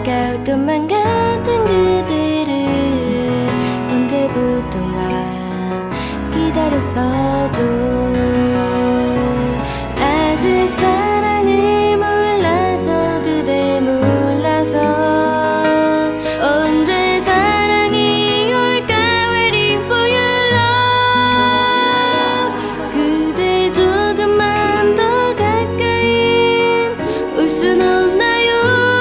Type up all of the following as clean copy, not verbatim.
올 것만 같은 그대를 언제부턴가 기다렸어도 아직 사랑을 몰라서 그대 몰라서 언제 사랑이 올까 waiting for your love 그대 조금만 더 가까이 올 순 없나요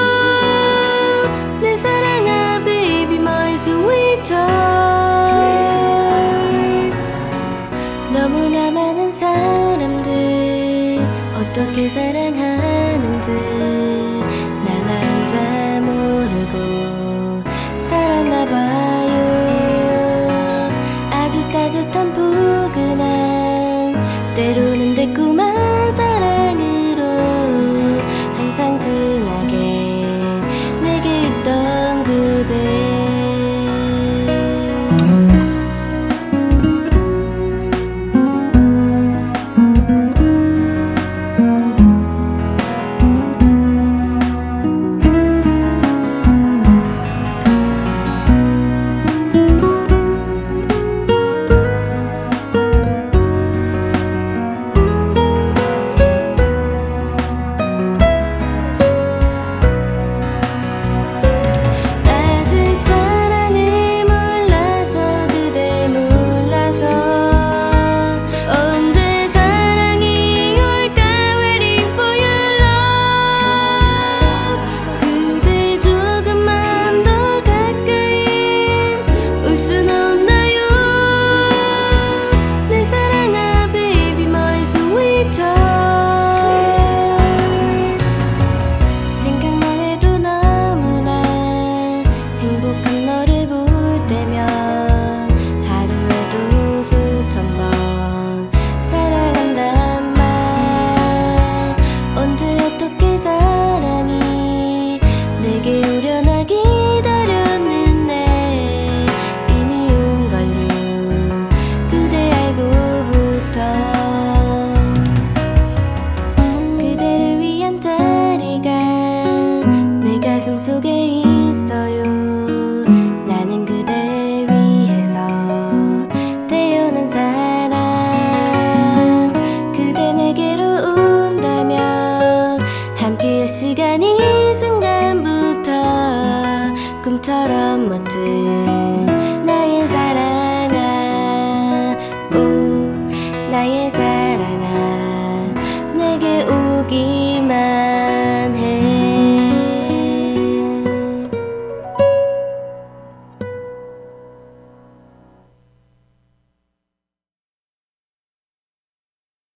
내 사랑아 baby my sweetheart 너무나 많은 사람들 어떻게 사랑하는지 나만 혼자 모르고 살았나봐요 아주 따뜻한 포근한 때로는 달콤한 사랑으로 항상 진하게 내게 있던 그대